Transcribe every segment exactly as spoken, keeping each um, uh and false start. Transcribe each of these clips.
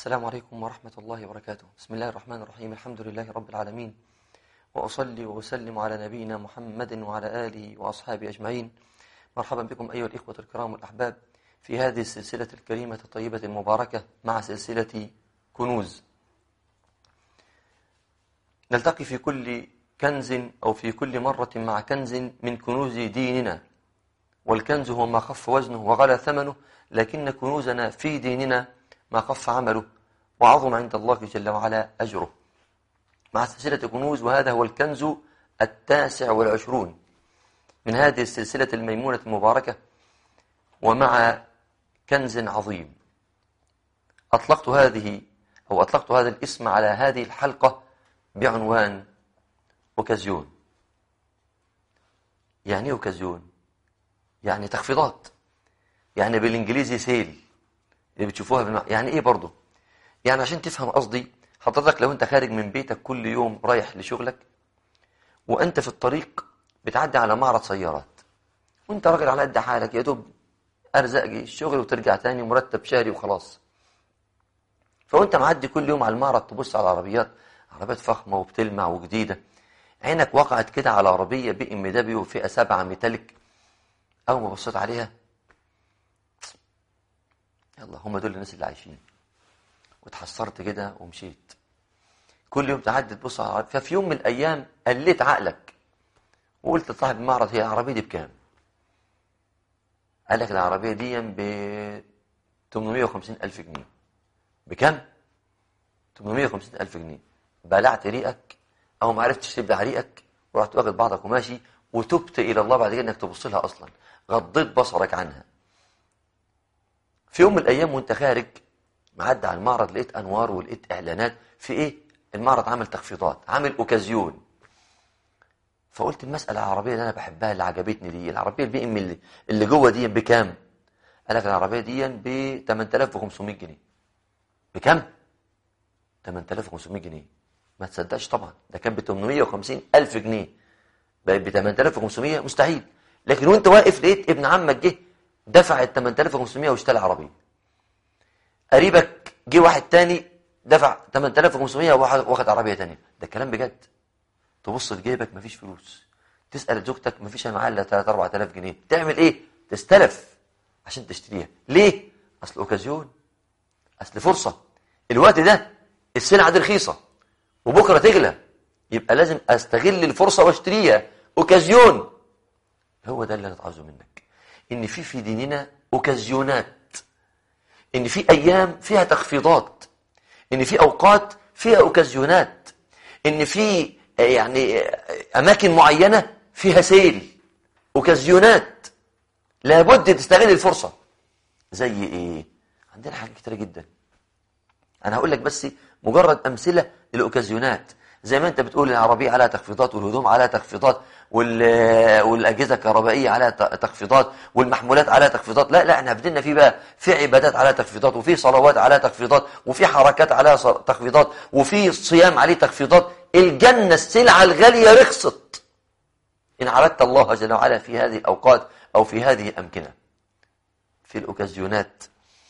السلام عليكم ورحمة الله وبركاته. بسم الله الرحمن الرحيم. الحمد لله رب العالمين، وأصلي وأسلم على نبينا محمد وعلى آله وأصحابه أجمعين. مرحبا بكم أيها الإخوة الكرام والأحباب في هذه السلسلة الكريمة الطيبة المباركة مع سلسلة كنوز. نلتقي في كل كنز أو في كل مرة مع كنز من كنوز ديننا، والكنز هو ما خف وزنه وغلى ثمنه، لكن كنوزنا في ديننا ما خف عمله وعظم عند الله جل وعلا أجره. مع سلسلة كنوز، وهذا هو الكنز التاسع والعشرون من هذه السلسلة الميمونة المباركة، ومع كنز عظيم. أطلقت هذه أو أطلقت هذا الاسم على هذه الحلقة بعنوان أوكازيون. يعني إيه أوكازيون؟ يعني تخفيضات، يعني بالإنجليزي سيل اللي بتشوفوها بالمعنى. يعني إيه برضه؟ يعني عشان تفهم قصدي، حضرتك لو أنت خارج من بيتك كل يوم رايح لشغلك، وأنت في الطريق بتعدي على معرض سيارات، وأنت راجل على قد حالك، يا دوب أرزاق الشغل وترجع تاني مرتب شهري وخلاص. فوأنت معدي كل يوم على المعرض تبص على العربيات، عربيات فخمة وبتلمع وجديدة، عينك وقعت كده على عربية بي ام دبليو فئة سبعة ميتاليك. أول ما بصيت عليها، يلا هم دول الناس اللي عايشين، وتحسرت كده ومشيت. كل يوم تعدي تبص على العربية. ففي يوم من الأيام قلت عقلك وقلت لصاحب المعرض: هي العربية دي بكام؟ قال لك العربية دي ب ثمانمائة وخمسين ألف جنيه. بكام؟ ثمانمائة وخمسين ألف جنيه. بلعت ريقك أو ما عرفتش تبلع ريقك، ورحت واخد بعضك وماشي، وتبت إلى الله بعد كده إنك تبص لها أصلا، غضيت بصرك عنها. في يوم من الأيام وأنت خارج معدي على المعرض، لقيت أنوار ولقيت إعلانات في إيه؟ المعرض عامل تخفيضات، عامل أوكازيون. فقلت المسألة العربية اللي أنا بحبها اللي عجبتني دي، العربية البي ام اللي, اللي جوه دي بكام؟ قال لك العربية دي ب ثمانية آلاف وخمسمائة جنيه. بكام؟ ثمانية آلاف وخمسمائة جنيه. ما تصدقش طبعا، ده كان ب ثمانمائة وخمسين ألف جنيه، بقت ب ثمانية آلاف وخمسمائة، مستحيل. لكن وانت واقف لقيت ابن عمك جه دفع ال ثمانية آلاف وخمسمائة واشترى عربية. قريبك جه واحد تاني دفع ثمانية آلاف وخمسمائة واخد عربية تانية. ده الكلام بجد. تبص لجيبك مفيش فلوس، تسأل زوجتك مفيش معاها الا ثلاثة أربعة آلاف جنيه. تعمل ايه؟ تستلف عشان تشتريها. ليه؟ اصل اوكازيون، اصل فرصة. الوقت ده السلعة دي رخيصة وبكرة تغلى، يبقى لازم استغل الفرصة واشتريها. اوكازيون. هو ده اللي انا عاوزه منك، ان في في ديننا اوكازيونات، ان في ايام فيها تخفيضات، ان في اوقات فيها اوكازيونات، ان في يعني اماكن معينة فيها سيل، اوكازيونات. لابد تستغل الفرصة. زي ايه؟ عندنا حاجات كتيرة جدا، انا هقول لك بس مجرد امثلة للاوكازيونات. زي ما انت بتقول العربية على تخفيضات، والهدوم على تخفيضات، والاجهزة الكهربائية على تخفيضات، والمحمولات على تخفيضات. لا لا، احنا بدنا في بقى في عبادات على تخفيضات، وفي صلوات على تخفيضات، وفي حركات على تخفيضات، وفي صيام عليه تخفيضات. الجنة السلعة الغالية رخصت إن عبدت الله جل وعلا في هذه الأوقات أو في هذه الأمكنة. في الأوكازيونات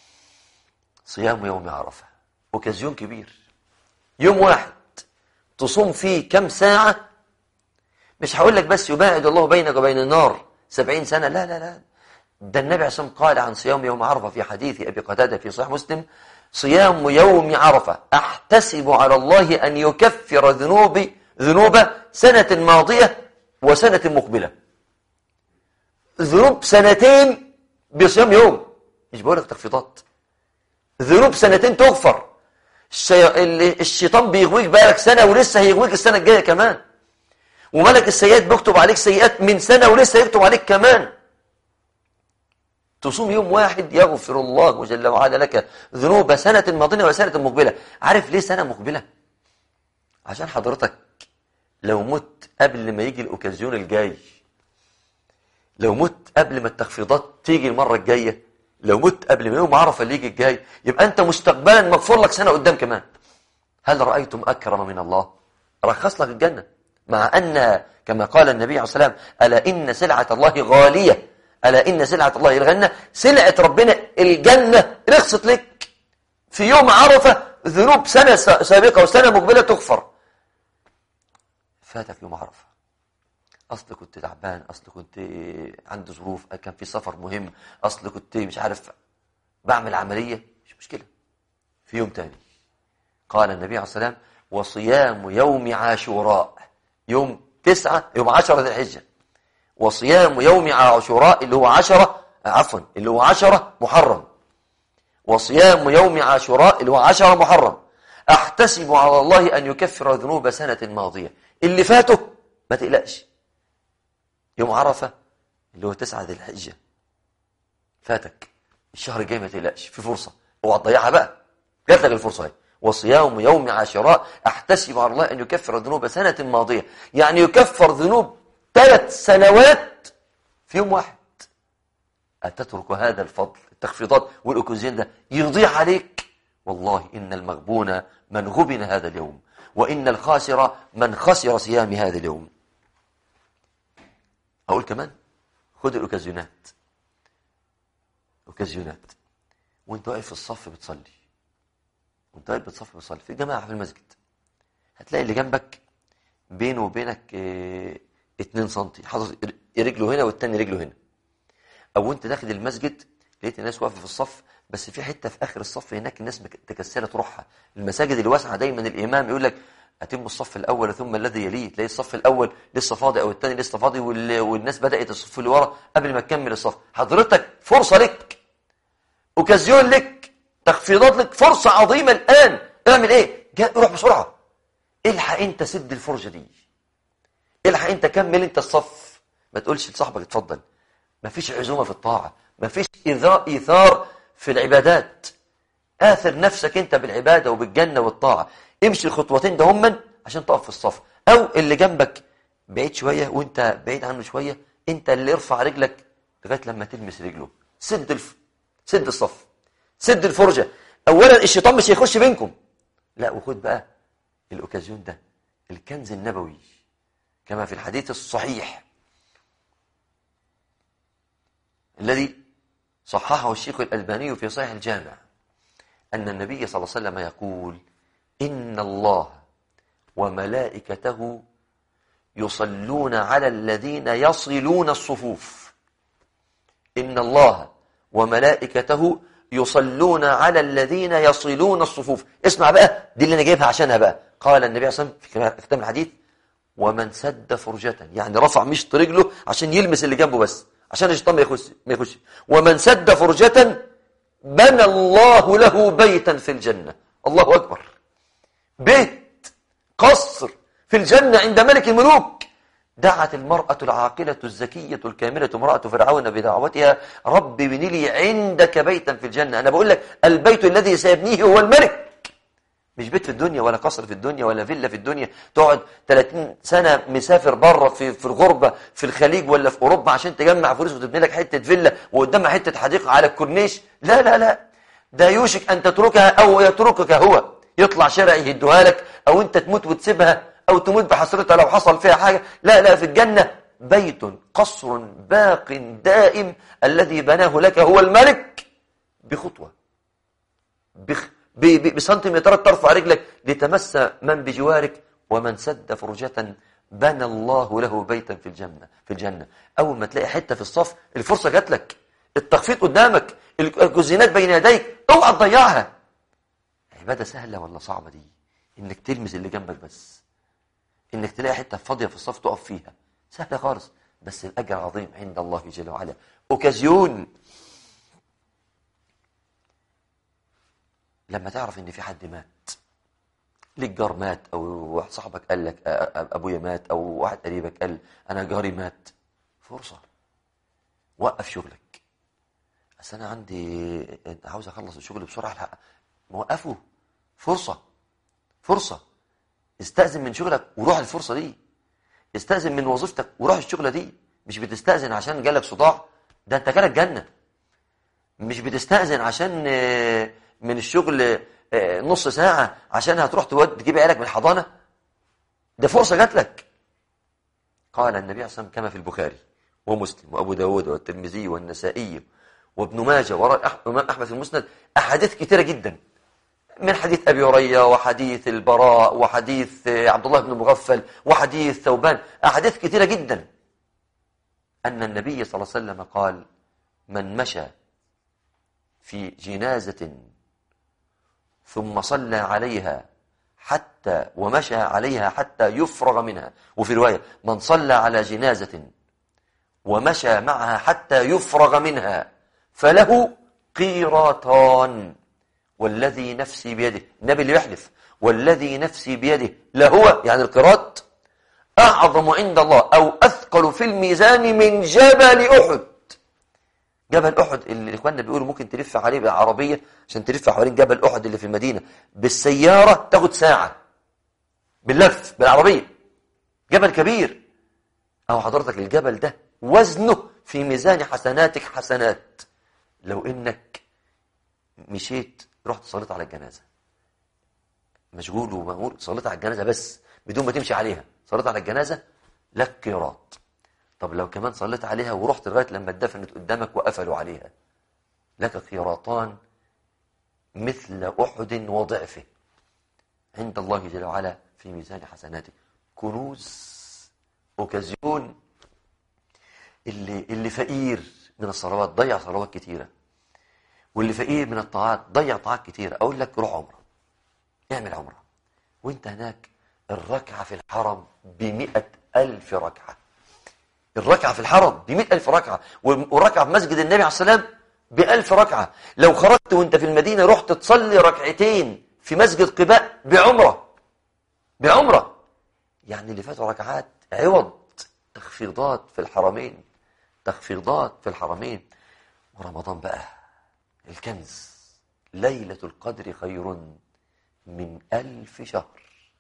صيام يوم عرفة، أوكازيون كبير. يوم واحد تصوم فيه كم ساعة، مش هقول لك بس يباعد الله بينك وبين النار سبعين سنة، لا لا لا. ده النبي عليه الصلاة والسلام قال عن صيام يوم عرفة في حديث أبي قتادة في صحيح مسلم: صيام يوم عرفة أحتسب على الله أن يكفر ذنوبي ذنوب سنة ماضية وسنة مقبلة. ذنوب سنتين بصيام يوم، مش بقول لك تخفيضات. ذنوب سنتين تغفر. الشي... الشيطان بيغويك بقالك سنة ولسه هيغويك السنة الجاية كمان، وملك السيئات بيكتب عليك سيئات من سنة ولسه يكتب عليك كمان. تصوم يوم واحد يغفر الله جل وعلا لك ذنوب سنة ماضية وسنة مقبلة. عارف ليه سنة مقبلة؟ عشان حضرتك لو مت قبل ما يجي الأوكازيون الجاي، لو مت قبل ما التخفيضات تيجي المرة الجاية، لو مت قبل ما يوم عرفة اللي يجي الجاي، يبقى أنت مستقبلا مغفور لك سنة قدام كمان. هل رأيتم أكرم من الله؟ رخص لك الجنة، مع أن كما قال النبي عليه الصلاة والسلام: ألا إن سلعة الله غالية، ألا إن سلعة الله الغنى. سلعة ربنا الجنة رخصت لك. في يوم عرفة ذنوب سنة سابقة وسنة مقبلة تغفر. فاتك يوم عرفة، أصل كنت تعبان، أصل كنت عندي ظروف، كان في سفر مهم، أصل كنت مش عارف بعمل عملية، مش مشكلة، في يوم تاني. قال النبي عليه الصلاة والسلام: وصيام يوم عاشوراء، يوم تسعة يوم عشرة ذي الحجة، وصيام يوم عاشوراء اللي هو عشرة عفوا اللي هو عشرة محرم، وصيام يوم عاشوراء اللي هو عشرة محرم، أحتسب على الله أن يكفر ذنوب سنة ماضية. اللي فاته ما تقلقش، يوم عرفة اللي هو تسعة ذي الحجة فاتك، الشهر الجاي ما تقلقش، في فرصة، اوعى تضيعها بقى، جات لك الفرصة اهي. وصيام يوم عاشوراء أحتسب على الله أن يكفر ذنوب سنة ماضية، يعني يكفر ذنوب ثلاث سنوات في يوم واحد. أتترك هذا الفضل، التخفيضات والأكوزين ده يضيع عليك؟ والله إن المغبون من غبن هذا اليوم، وإن الخاسر من خسر صيام هذا اليوم. أقول كمان خد الأوكازيونات، أوكازيونات وانت واقف في الصف بتصلي، وانت واقف بتصف بتصلي في جماعة في المسجد، هتلاقي اللي جنبك بينه وبينك اه اتنين سنتي، حاطط رجله هنا والتاني رجله هنا. او انت داخل المسجد لقيت الناس واقفه في الصف، بس في حته في اخر الصف هناك الناس متكسله تروحها. المساجد الواسعه دايما الامام يقول لك اتم الصف الاول ثم الذي يليه، تلاقي الصف الاول لسه فاضي او الثاني لسه فاضي والناس بدات الصف اللي ورا قبل ما تكمل الصف. حضرتك فرصه لك، اوكازيون لك، تخفيضات لك، فرصه عظيمه الان. اعمل ايه؟ روح بسرعه، الحق انت سد الفرجه دي، الحق انت كمل انت الصف. ما تقولش لصاحبك اتفضل، ما فيش عزومه في الطاعه، ما فيش ايثار في العبادات. آثر نفسك انت بالعباده وبالجنه والطاعه، امشي الخطوتين ده هما عشان تقف في الصف. او اللي جنبك بعيد شويه وانت بعيد عنه شويه، انت اللي ارفع رجلك لغايه لما تلمس رجله. سد الف... سد الصف، سد الفرجه. اولا الشيطان مش هيخش بينكم، لا، وخد بقى الاوكازيون ده، الكنز النبوي كما في الحديث الصحيح الذي صححه الشيخ الألباني في صحيح الجامع، أن النبي صلى الله عليه وسلم يقول: إن الله وملائكته يصلون على الذين يصلون الصفوف. إن الله وملائكته يصلون على الذين يصلون الصفوف. اسمع بقى، دي اللي أنا جايبها عشانها بقى. قال النبي صلى الله عليه وسلم في ختام الحديث: ومن سد فرجة، يعني رفع مشط رجله عشان يلمس اللي جنبه بس، عشان الشيطان ما يخش ما يخش. ومن سد فرجة بنى الله له بيتا في الجنة. الله أكبر، بيت، قصر في الجنة عند ملك الملوك. دعت المرأة العاقلة الزكية الكاملة امرأة فرعون بدعوتها: رب ابن لي عندك بيتا في الجنة. أنا بقول لك البيت الذي سيبنيه هو الملك، مش بيت في الدنيا ولا قصر في الدنيا ولا فيلا في الدنيا تقعد ثلاثين سنة مسافر بره في في الغربة في الخليج ولا في أوروبا عشان تجمع فلوس وتبني لك حتة فيلا وقدامها حتة حديقة على الكورنيش. لا لا لا، ده يوشك أن تتركها أو يتركك هو، يطلع شارع يهدوها لك، أو أنت تموت وتسيبها، أو تموت بحسرتها لو حصل فيها حاجة. لا لا، في الجنة بيت قصر باق دائم الذي بناه لك هو الملك بخطوة، بخ بسنتيمترات ترفع رجلك لتمس من بجوارك. ومن سد فرجة بنى الله له بيتا في الجنة في الجنة. أول ما تلاقي حتة في الصف، الفرصة جات لك، التخفيض قدامك، الكوزينات بين يديك، اوعى تضيعها. عبادة سهلة ولا صعبة دي؟ إنك تلمس اللي جنبك بس، إنك تلاقي حتة فاضية في الصف تقف فيها، سهلة خالص، بس الأجر عظيم عند الله جل وعلا. أوكازيون لما تعرف ان في حد مات، ليك جار مات، او واحد صاحبك قال لك ابويا مات، او واحد قريبك قال انا جاري مات، فرصه وقف شغلك. بس انا عندي عاوز اخلص الشغل بسرعه، الحق موقفه. فرصه فرصه استأذن من شغلك وروح الفرصه دي، استأذن من وظيفتك وروح الشغله دي. مش بتستأذن عشان جالك صداع، ده انت جالك جنه. مش بتستأذن عشان من الشغل نص ساعة عشان هتروح تجيب عيالك من الحضانة، ده فرصة جات لك. قال النبي عليه الصلاة والسلام كما في البخاري ومسلم وأبو داود والترمذي والنسائي وابن ماجه وراء الإمام أحمد في المسند، أحاديث كثيرة جدا من حديث أبي هريرة وحديث البراء وحديث عبد الله بن مغفل وحديث ثوبان، أحاديث كثيرة جدا، أن النبي صلى الله عليه وسلم قال: من مشى في جنازة ثم صلى عليها حتى ومشى عليها حتى يفرغ منها، وفي رواية: من صلى على جنازة ومشى معها حتى يفرغ منها فله قيراطان، والذي نفسي بيده، النبي اللي يحلف، والذي نفسي بيده لهو، يعني القيراط، أعظم عند الله أو أثقل في الميزان من جبل أحد. جبل أحد اللي إخواننا بيقولوا ممكن تلف عليه بالعربية، عشان تلف حوالين جبل أحد اللي في المدينة بالسيارة تاخد ساعة باللف بالعربية، جبل كبير. أو حضرتك الجبل ده وزنه في ميزان حسناتك حسنات، لو إنك مشيت رحت صليت على الجنازة، مشغول ومأمور، صليت على الجنازة بس بدون ما تمشي عليها، صليت على الجنازة لك قيراط. طب لو كمان صليت عليها ورحت لغاية لما اتدفنت قدامك وقفلوا عليها، لك قيراطان مثل أحد وضعفه عند الله جل وعلا في ميزان حسناتك. كنوز، أوكازيون. اللي, اللي فقير من الصلوات ضيع صلوات كتيرة، واللي فقير من الطاعات ضيع طاعات كتيرة. أقول لك روح عمرة، اعمل عمرة وانت هناك، الركعة في الحرم بمئة ألف ركعة. الركعة في الحرم بمئة ألف ركعة، والركعة في مسجد النبي عليه السلام بألف ركعة. لو خرجت وانت في المدينة رحت تصلي ركعتين في مسجد قباء بعمرة بعمرة يعني اللي فاتوا ركعات عوض. تخفيضات في الحرمين، تخفيضات في الحرمين. ورمضان بقى الكنز، ليلة القدر خير من ألف شهر.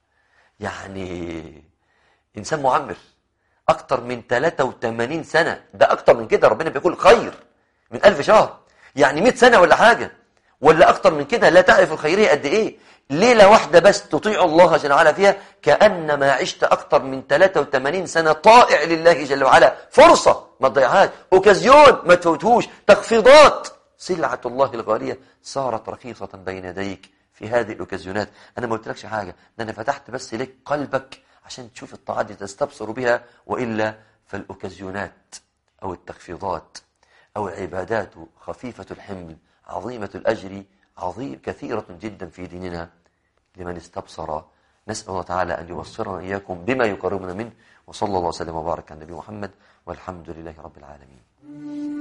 يعني إنسان معمر أكتر من ثلاثة وثمانين سنة، ده أكتر من كده، ربنا بيقول خير من ألف شهر، يعني مئة سنة ولا حاجة، ولا أكتر من كده. لا تعرف الخيرية قد إيه. ليلة واحدة بس تطيع الله جل وعلا فيها كأنما عشت أكتر من ثلاثة وثمانين سنة طائع لله جل وعلا. فرصة ما تضيعهاش، أوكازيون ما تفوتهوش، تخفيضات. سلعة الله الغالية صارت رخيصة بين يديك في هذه الأوكازيونات. أنا ما قلتلكش حاجة، ده أنا فتحت بس لك قلبك عشان تشوف الطاعات دي تستبصر بها، وإلا فالأوكازيونات أو التخفيضات أو العبادات خفيفة الحمل عظيمة الأجر، عظيم كثيرة جدا في ديننا لمن استبصر. نسأل الله تعالى أن يبصرنا إياكم بما يقربنا منه، وصلى الله وسلم وبارك على النبي محمد، والحمد لله رب العالمين.